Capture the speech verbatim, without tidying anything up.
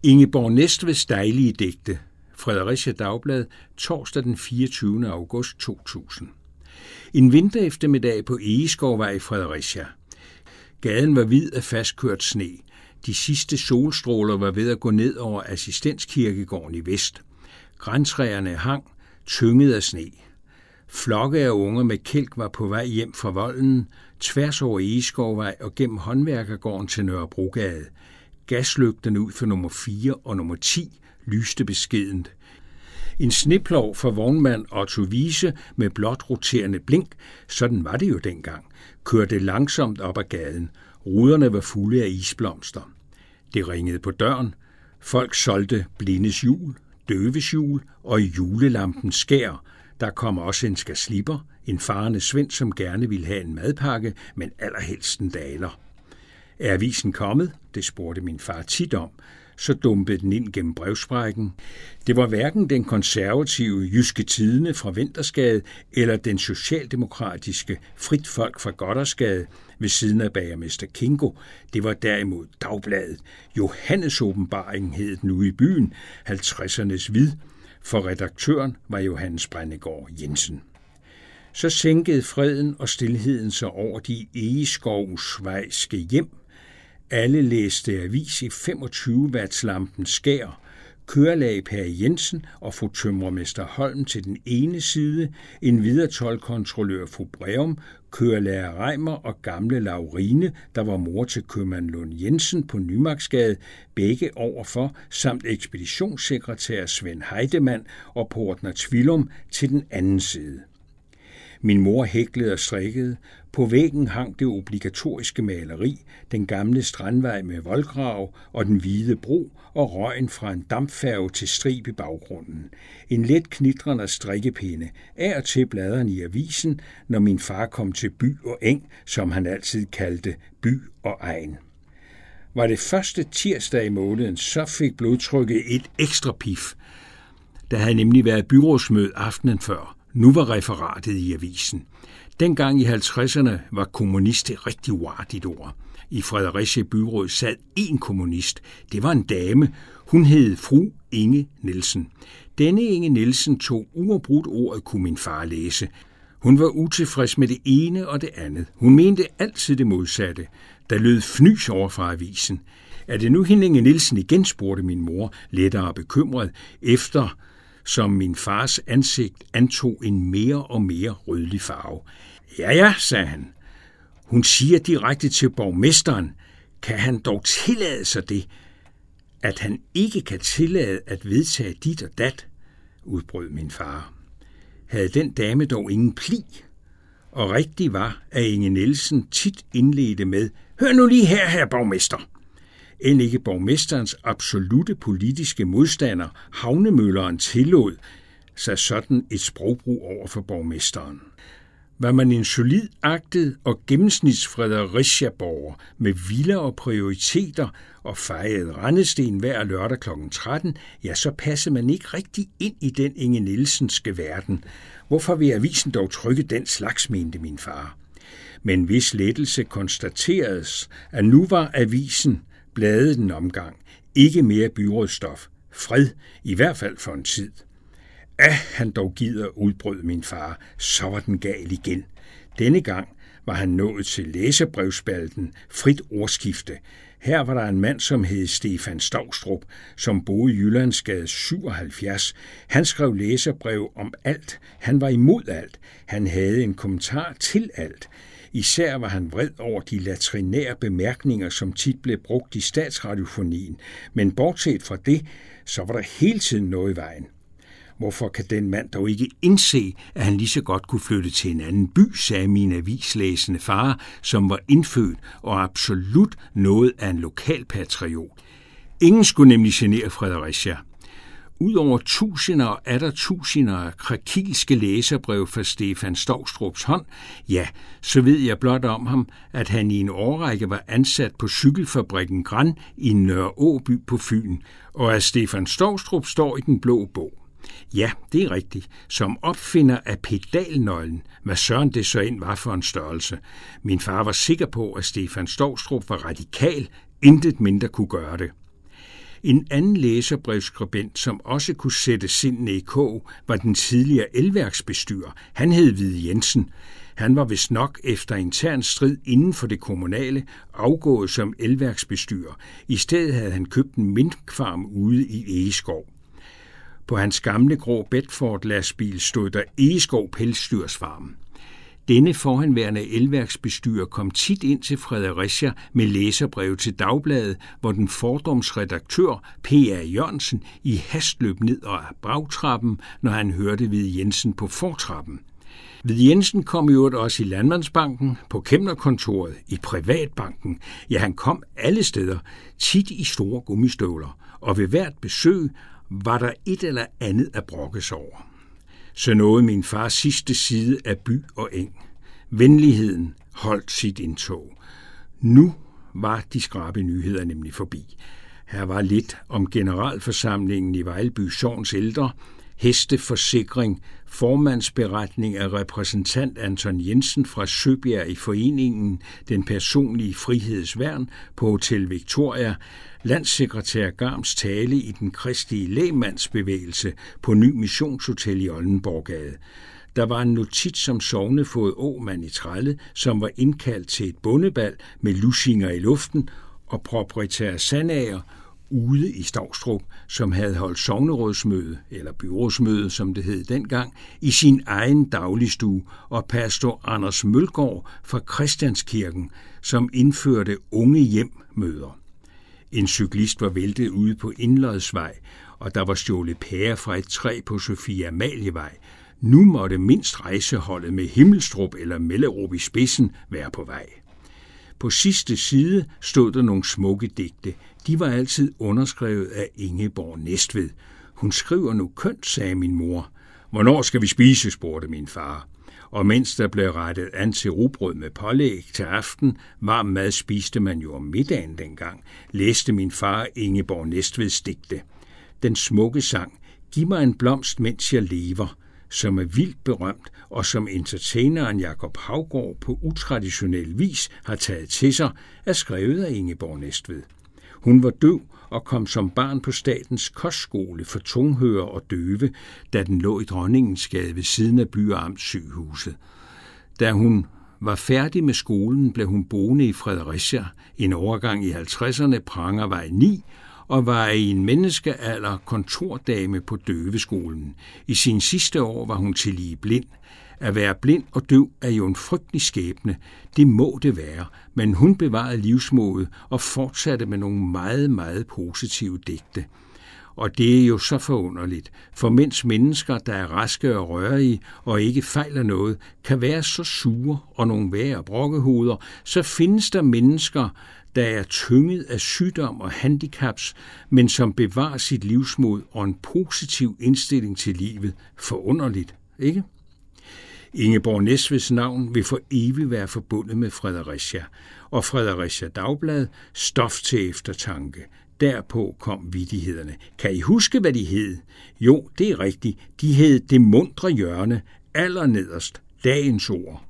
Ingeborg Næstveds dejlige digte. Fredericia Dagblad, torsdag den fireogtyvende august to tusind. En vintereftermiddag på Egeskovvej i Fredericia. Gaden var hvid af fastkørt sne. De sidste solstråler var ved at gå ned over Assistenskirkegården i vest. Grantræerne hang, tynget af sne. Flokke af unger med kælk var på vej hjem fra volden, tværs over Egeskovvej og gennem Håndværkergården til Nørrebrogade. Gaslygterne ud for nummer fire og nummer ti lyste beskedent. En sneplov for vognmand Otto Wiese med blåt roterende blink, sådan var det jo dengang, kørte langsomt op ad gaden. Ruderne var fulde af isblomster. Det ringede på døren. Folk solgte blindes jul, døves jul og julelampens skær. Der kom også en skærslipper, en farende svend, som gerne ville have en madpakke, men allerhelst en daler. Er avisen kommet? Det spurgte min far tit om. Så dumpede den ind gennem brevsprækken. Det var hverken den konservative Jyske Tidende fra Vintersgade eller den socialdemokratiske Frit Folk fra Goddersgade ved siden af bagermester Kingo. Det var derimod Dagbladet. Johannes Åbenbaringen hed den ude i byen, halvtredsernes vid. For redaktøren var Johannes Brændegård Jensen. Så sænkede freden og stilheden sig over de egeskovsvejske hjem. Alle læste avis i femogtyve watts lampens skær. Kørelag Per Jensen og fru tømrermester Holm til den ene side, en videre toldkontrollør fru Breum, kørelærer Reimer og gamle Laurine, der var mor til købmand Lund Jensen på Nymarksgade, begge overfor, samt ekspeditionssekretær Svend Heidemann og portner Tvillum til den anden side. Min mor hæklede og strikkede. På væggen hang det obligatoriske maleri, den gamle strandvej med voldgrav og den hvide bro og røgen fra en dampfærge til strib i baggrunden. En let knitrende strikkepinde, af og til bladrene i avisen, når min far kom til by og eng, som han altid kaldte by og egen. Var det første tirsdag i måneden, så fik blodtrykket et ekstra pif. Der havde nemlig været byrådsmøde aftenen før. Nu var referatet i avisen. Dengang i halvtredserne var kommunist et rigtig uartigt ord. I Fredericia byråd sad én kommunist. Det var en dame. Hun hed fru Inge Nielsen. Denne Inge Nielsen tog uafbrudt ordet, kunne min far læse. Hun var utilfreds med det ene og det andet. Hun mente altid det modsatte. Der lød fnys over fra avisen. Er det nu hende Inge Nielsen igen, spurgte min mor, lettere bekymret, efter som min fars ansigt antog en mere og mere rødlig farve. Ja, ja, sagde han. Hun siger direkte til borgmesteren, kan han dog tillade sig det, at han ikke kan tillade at vedtage dit og dat, udbrød min far. Havde den dame dog ingen pli? Og rigtigt var, at Inge Nielsen tit indledte med, hør nu lige her, herr borgmester. End ikke borgmesterens absolute politiske modstander, havnemølleren, tillod sig sådan et sprogbrug over for borgmesteren. Var man en solid agtet og gennemsnitsfredericia-borger med villaer og prioriteter og fejede rendesten hver lørdag klokken tretten, ja, så passede man ikke rigtig ind i den Inge Nielsenske verden. Hvorfor vil avisen dog trykke den slags, mente min far. Men hvis lettelse konstateredes, at nu var avisen bladet en omgang, ikke mere byrådsstof, fred, i hvert fald for en tid. Ah, han dog gider, udbrød min far, så var den gal igen. Denne gang var han nået til læserbrevspalten Frit Ordskifte. Her var der en mand, som hed Stefan Stoustrup, som boede i Jyllandsgade syvoghalvfjerds. Han skrev læserbrev om alt. Han var imod alt. Han havde en kommentar til alt. Især var han vred over de latrinære bemærkninger, som tit blev brugt i statsradiofonien. Men bortset fra det, så var der hele tiden noget i vejen. Hvorfor kan den mand dog ikke indse, at han lige så godt kunne flytte til en anden by, sagde min avislæsende far, som var indfødt og absolut noget af en lokalpatriot. Ingen skulle nemlig genere Fredericia. Udover tusinder og atter tusinder af krakilske læserbrev fra Stefan Stoustrups hånd, ja, så ved jeg blot om ham, at han i en årrække var ansat på cykelfabrikken Gran i Nørre Åby på Fyn, og at Stefan Stoustrup står i den blå bog. Ja, det er rigtigt. Som opfinder af pedalnøglen, hvad søren det så end var for en størrelse. Min far var sikker på, at Stefan Stoustrup var radikal, intet mindre kunne gøre det. En anden læserbrevsskribent, som også kunne sætte sindene i kog, var den tidligere elværksbestyrer. Han hed Hvide Jensen. Han var vist nok efter intern strid inden for det kommunale afgået som elværksbestyrer. I stedet havde han købt en minkfarm ude i Egeskov. På hans gamle grå Bedford-lastbil stod der Egeskov Pelsdyrsfarm. Denne forhenværende elværksbestyrer kom tit ind til Fredericia med læserbrev til Dagbladet, hvor den fordomsredaktør P R Jørgensen i hast løb ned ad bagtrappen, når han hørte Hvide Jensen på fortrappen. Hvide Jensen kom jo også i Landmandsbanken, på Kemnerkontoret, i Privatbanken. Ja, han kom alle steder, tit i store gummistøvler, og ved hvert besøg var der et eller andet at brokkes over. Så nåede min fars sidste side af by og eng. Venligheden holdt sit indtog. Nu var de skrabe nyheder nemlig forbi. Her var lidt om generalforsamlingen i Vejlby Sogns ældre, hesteforsikring, formandsberetning af repræsentant Anton Jensen fra Søbjerg i foreningen Den Personlige Frihedsværn på Hotel Victoria, landssekretær Garms tale i den kristelige lægmandsbevægelse på Ny Missionshotel i Oldenborggade. Der var en notits om sognefod Åmand i Trælle, som var indkaldt til et bondebal med lussinger i luften, og proprietær Sandager ude i Stavstrup, som havde holdt sognerådsmøde, eller byrådsmøde, som det hed dengang, i sin egen dagligstue, og pastor Anders Mølgaard fra Christianskirken, som indførte unge hjem-møder. En cyklist var væltet ude på Indlodsvej, og der var stjålet pærer fra et træ på Sofie Amalievej. Nu måtte mindst rejseholdet med Himmelstrup eller Mellerup i spidsen være på vej. På sidste side stod der nogle smukke digte. De var altid underskrevet af Ingeborg Næstved. Hun skriver nu kønt, sagde min mor. Hvornår skal vi spise, spurgte min far. Og mens der blev rettet an til rugbrød med pålæg til aften, varm mad spiste man jo om middagen dengang, læste min far Ingeborg Næstveds digte. Den smukke sang, Giv mig en blomst, mens jeg lever, som er vildt berømt, og som entertaineren Jakob Haugaard på utraditionel vis har taget til sig, er skrevet af Ingeborg Næstved. Hun var døv og kom som barn på Statens Kostskole for tunghører og døve, da den lå i Dronningens-Gade ved siden af By- og Amtssygehuset. Da hun var færdig med skolen, blev hun boende i Fredericia, en overgang i halvtredserne, Prangervej ni, og var i en menneskealder kontordame på døveskolen. I sin sidste år var hun tillige blind. At være blind og døv er jo en frygtelig skæbne. Det må det være, men hun bevarede livsmodet og fortsatte med nogle meget, meget positive digte. Og det er jo så forunderligt, for mens mennesker, der er raske og rørige og ikke fejler noget, kan være så sure og nogle værre brokkehoveder, så findes der mennesker, der er tynget af sygdom og handicaps, men som bevarer sit livsmod og en positiv indstilling til livet. Forunderligt, ikke? Ingeborg Næstveds navn vil for evigt være forbundet med Fredericia, og Fredericia Dagblad stof til eftertanke. Derpå kom vittighederne. Kan I huske, hvad de hed? Jo, det er rigtigt. De hed Det Muntre Hjørne, allernederst, dagens ord.